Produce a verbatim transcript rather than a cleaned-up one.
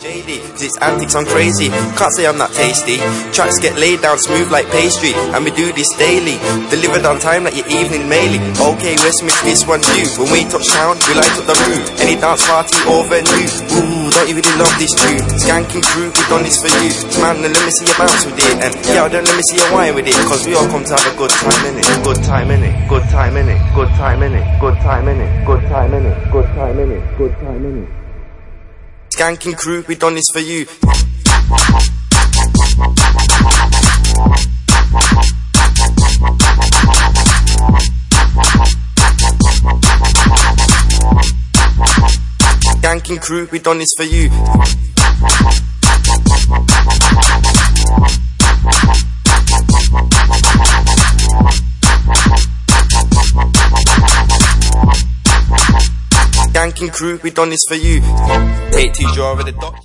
shady, cause it's antics I'm crazy. Can't say I'm not tasty. Tracks get laid down smooth like pastry, and we do this daily. Delivered on time like your evening mailing. Okay, Westminster, this one due. When we touch town, we light up the room. Any dance party or venue. Ooh, don't you really love this tune? Skanking crew, we done this for you. Man, let me see you bounce with it. And yeah, then let me see you wine with it. Cause we all come to have a good time in it. Good time in it. Good time in it. Good time in it. Good time in it. Good time in it. Good time in it. Good time in it. Skanking crew, we done this for you. Skanking crew, we done this for you. Skanking crew, we done this for you. Take two, draw over the dot.